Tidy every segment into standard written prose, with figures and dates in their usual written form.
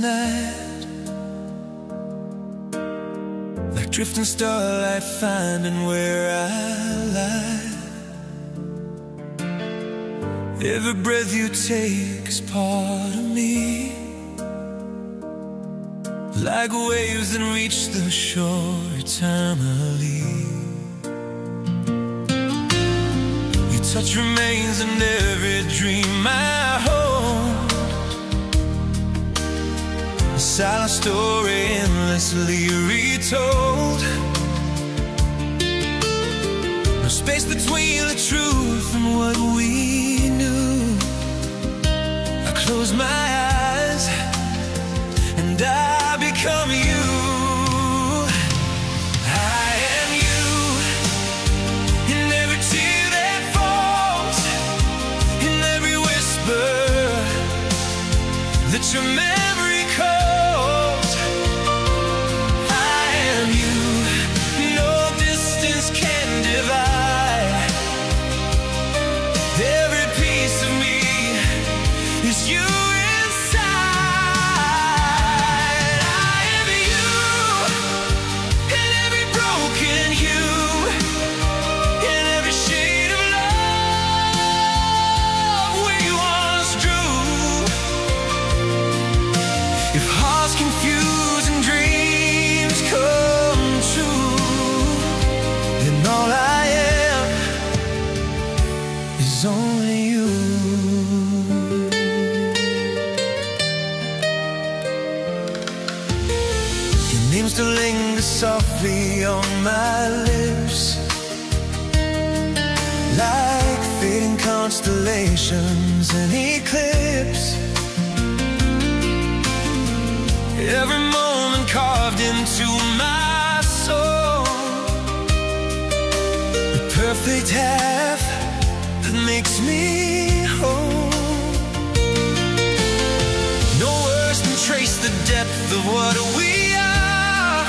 night, like drifting starlight finding where I lie. Every breath you take is part of me, like waves that reach the shore eternally. Your touch remains in every dream I hold, a silent story endlessly retold. No space between the truth and what we knew. I close my eyes and I become you. I am you in every tear that falls, in every whisper that your memory calls. I am you, no distance can divide. Every piece of me is you. If hearts confuse and dreams come true, then all I am is only you. Your name still lingers softly on my lips, like fading constellations in eclipse. Every moment carved into my soul, the perfect half that makes me whole. No words can trace the depth of what we are,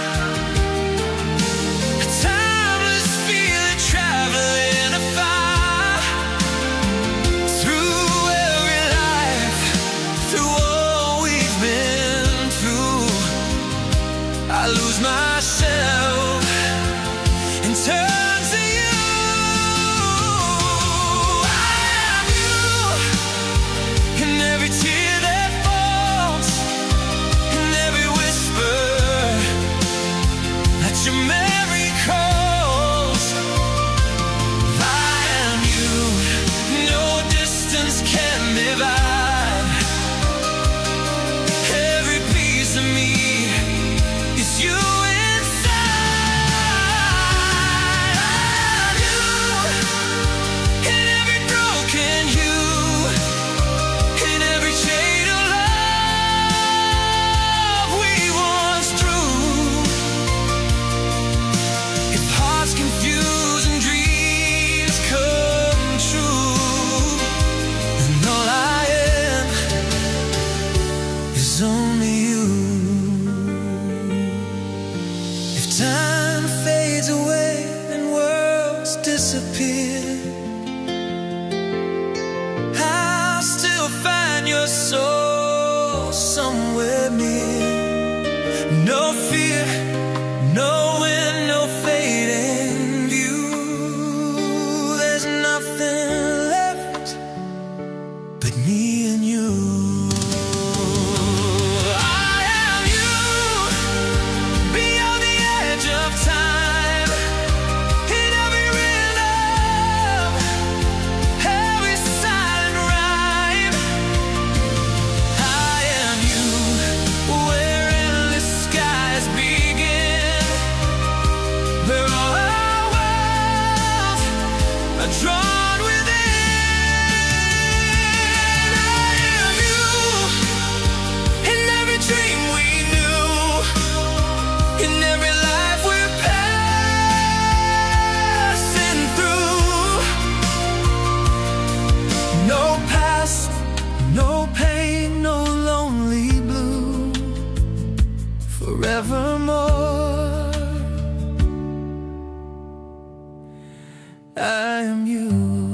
a timeless feeling traveling afar, through every life, through all we've been. I lose myself and turn to you. I am you in every tear that falls, in every whisper that your memory calls. I am you, no distance can divide. Every piece of me is you inside. I'm you in every broken hue, in every shade of love we once drew. If hearts confuse and dreams come true, then all I am is only you. Time fades away and worlds disappear, I'll still find your soul somewhere near. No fear, no wind, no fading view. There's nothing left but me and you. Drawn within, I am you in every dream we knew, in every life we're passing through. No past, no pain, no lonely blue, forevermore. I am you.